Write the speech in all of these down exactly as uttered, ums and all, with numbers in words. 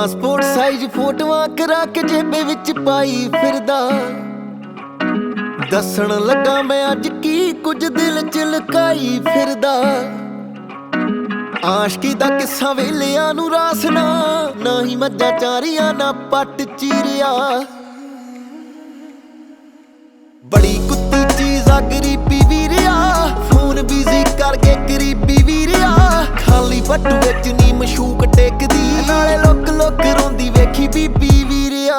Passport size ਫੋਟੋਆਂ ਕਰਾ ਕੇ ਜੇਬੇ ਵਿੱਚ ਪਾਈ ਫਿਰਦਾ। ਦੱਸਣ ਲੱਗਾ ਮੈਂ ਅੱਜ ਕੀ ਕੁਝ ਦਿਲ ਚ ਲੁਕਾਈ ਫਿਰਦਾ। ਆਸ਼ਕੀ ਦਾ ਕਿੱਸਾ ਵੇਲਿਆਂ ਨੂੰ ਰਾਸ ਨਾ, ਨਾ ਹੀ ਮੱਝਾਂ ਚਾਰੀਆਂ ਨਾ ਪੱਟ ਚੀਰਿਆ। ਬੜੀ ਕੁੱਤੀ ਚੀਜ਼ ਆ ਗਰੀਬੀ ਵੀਰਿਆ, ਫੋਨ ਬਿਜ਼ੀ ਕਰਕੇ ਗਰੀਬੀ ਵੀਰਿਆ। ਖਾਲੀ ਬੱਟੂ ਵਿੱਚ ਨੀ ਮਸ਼ੂਕ ਟੇਕਦੀ, ਨਾਲੇ ਲੁੱਕ ਲੁੱਕ ਰੋਂਦੀ ਵੇਖੀ ਬੀਬੀ ਵੀਰਿਆ।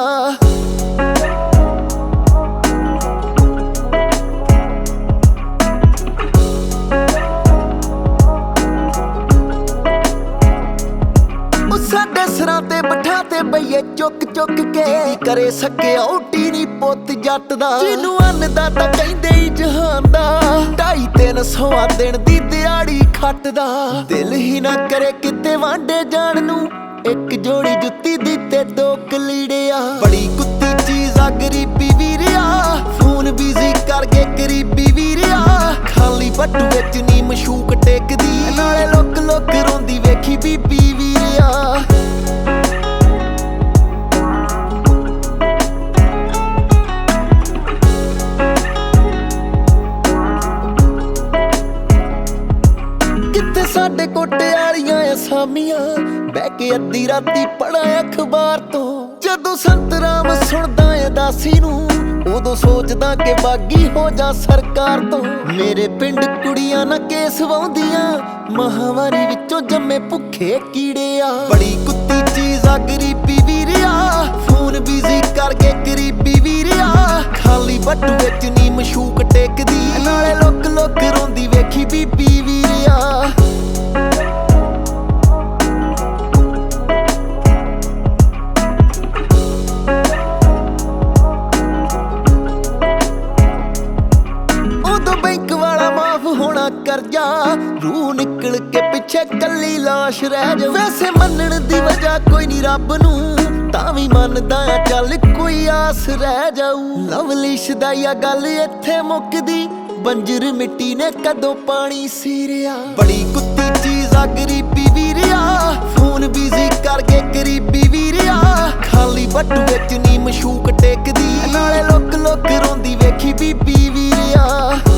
ਸਾਡੇ ਸਿਰਾਂ ਤੇ ਬਿਠਾ ਤੇ ਬਈਏ ਚੁੱਕ ਚੁੱਕ ਕੇ, ਕਰੇ ਸਕੇ ਓਟੀ ਨੀ ਪੁੱਤ ਜੱਟ ਦਾ। ਜਿਹਨੂੰ ਅੰਨਦਾ ਤਾਂ ਕਹਿੰਦੇ ਹੀ ਜਹਾਨ ਦਾ, ਢਾਈ ਤਿੰਨ ਸੌਆਂ ਦਿਨ ਦੀ ਦਿਹਾੜੀ ਖੱਟਦਾ। ਦਿਲ ਹੀ ਨਾ ਕਰੇ ਕਿਤੇ ਵਾਂਡੇ ਜਾਣ ਨੂੰ, ਇੱਕ ਜੋੜੀ ਜੁੱਤੀ ਦੀ ਤੇ ਦੋ ਕਲੀੜਿਆ। ਬੜੀ ਕੁੱਤੀ ਚੀਜ਼ ਆ ਗਰੀਬੀ ਵੀਰਿਆ, ਫੋਨ ਬਿਜ਼ੀ ਕਰਕੇ ਗਰੀਬੀ ਵੀਰਿਆ। ਖਾਲੀ ਬੱਟੂ ਵਿੱਚ ਨੀ ਮਸ਼ੂਕ ਟੇਕਦੀ, ਨਾਲੇ ਲੁੱਕ ਲੁੱਕ ਰੋਂਦੀ ਵੇਖੀ ਬੀਬੀ ਵੀਰਿਆ। ਕਿੱਥੇ ਸਾਡੇ ਕੋਟੇ ਵਾਲੀਆਂ ਅਸਾਮੀਆਂ, ਬਹਿ ਕੇ ਅੱਧੀ ਰਾਤੀ ਪੜ੍ਹਾਂ ਅਖਬਾਰ ਤੋਂ। ਜਦੋਂ ਸੰਤ ਰਾਮ ਸੁਣਦਾ ਏ ਦਾਸੀ ਨੂੰ, ਉਦੋਂ ਸੋਚਦਾ ਕਿ ਬਾਗੀ ਹੋ ਜਾ ਸਰਕਾਰ ਤੋਂ। ਮੇਰੇ ਪਿੰਡ ਕੁੜੀਆਂ ਨਾ ਕੇਸ ਵਾਉਂਦੀਆਂ, ਮਹਾਵਾਰੀ ਵਿੱਚੋਂ ਜੰਮੇ ਭੁੱਖੇ ਕੀੜੇ ਆ। ਬੜੀ ਕੁੱਤੀ ਚੀਜ਼ ਆ ਗਰੀਬੀ ਵੀਰਿਆ, ਫੋਨ ਬਿਜ਼ੀ ਕਰਕੇ ਗਰੀਬੀ ਵੀਰਿਆ। ਖਾਲੀ ਬੱਟੂ ਵਿੱਚ ਨੀ ਮਸ਼ੂਕ ਟੇਕਦੀ, ਨਾਲੇ ਲੁੱਕ ਲੁੱਕ ਰੋਂਦੀ ਵੇਖੀ ਬੀਬੀ ਵੀਰਿਆ। ਹੋਣਾ ਕਰਜ਼ਾ, ਰੂਹ ਨਿਕਲ ਕੇ ਪਿੱਛੇ ਕੱਲੀ ਲਾਸ਼ ਰਹਿ ਜਾ। ਵੈਸੇ ਮੰਨਣ ਦੀ ਵਜ੍ਹਾ ਕੋਈ ਨੀ ਰੱਬ ਨੂੰ, ਤਾਂ ਵੀ ਮੰਨਦਾ ਆ ਚੱਲ ਕੋਈ ਆਸ ਰਹਿ ਜਾਊ। ਲਵਲੀਸ਼ ਦਾ ਆ ਗੱਲ ਇੱਥੇ ਮੁੱਕਦੀ, ਬੰਜਰ ਮਿੱਟੀ ਨੇ ਕਦੋਂ ਪਾਣੀ ਸੀਰਿਆ। ਬੜੀ ਕੁੱਤੀ ਚੀਜ਼ ਆ ਗਰੀਬੀ ਵੀਰਿਆ, ਫੋਨ ਬਿਜ਼ੀ ਕਰਕੇ ਗਰੀਬੀ ਵੀਰਿਆ। ਖਾਲੀ ਬੱਟੂ ਵਿੱਚ ਨੀ ਮਸ਼ੂਕ ਟੇਕਦੀ, ਨਾਲੇ ਲੁੱਕ ਲੁੱਕ ਰੋਂਦੀ ਵੇਖੀ ਬੀਬੀ ਵੀਰਿਆ।